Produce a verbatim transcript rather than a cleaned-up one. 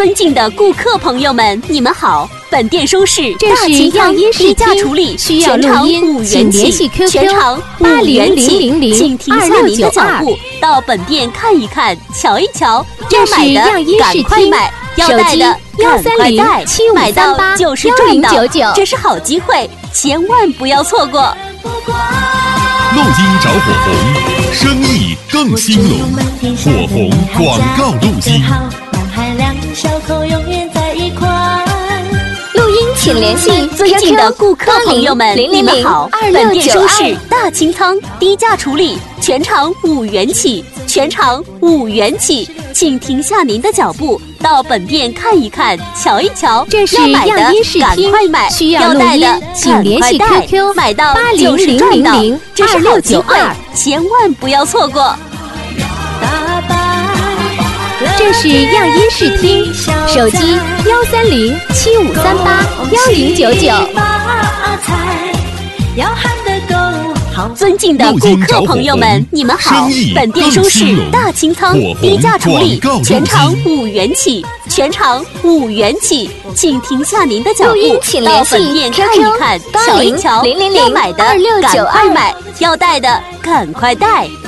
尊敬的顾客朋友们，你们好！本店收视这是样音视低价处理， 需要录音，请联系 Q Q 全场五元起，请停下您的脚步，到本店看一看，瞧一瞧。 这是样音视听， 要带的幺三零七五三八就是幺零九九， 这是好机会，千万不要错过。 录音找火红，生意更兴隆。火红广告录音。 录音请联系尊敬的顾客朋友们，你们好！本店收视大清仓，低价处理，全场五元起，全场五元起，请停下您的脚步，到本店看一看，瞧一瞧。 这是样音视听，需要录音，请联系 Q Q 买到八零零零零二六九二， 千万不要错过。 这是样音视听，手机幺三零七五三八幺零九九。 尊敬的顾客朋友们，你们好！本店收视大清仓，低价处理，全场五元起，全场五元起，请停下您的脚步，到本店看一看，瞧一瞧。要买的赶快买，要带的赶快带。